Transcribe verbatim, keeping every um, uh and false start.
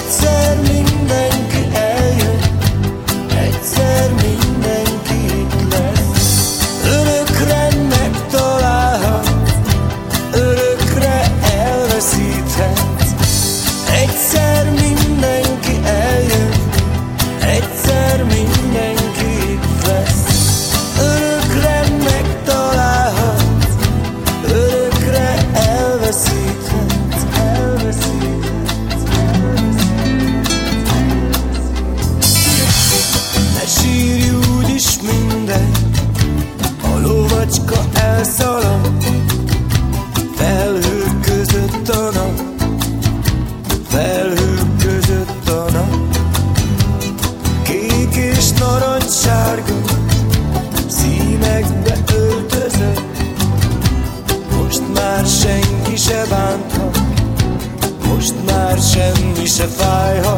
Egyszer mindenki eljön, egyszer mindenki itt lesz. Örökre megtalálhat, örökre elveszíthet. Egyszer mindenki eljön, egyszer mindenki itt lesz. Örökre megtalálhat, örökre elveszíthet, elveszíthet, elveszíthet. Ne sírj, úgyis mindegy, a lovacska elszalad, felhők között a nap, felhők között a nap. Kék és narancssárga színekbe öltözött, most már senki se bánthat, most már semmi se fájhat.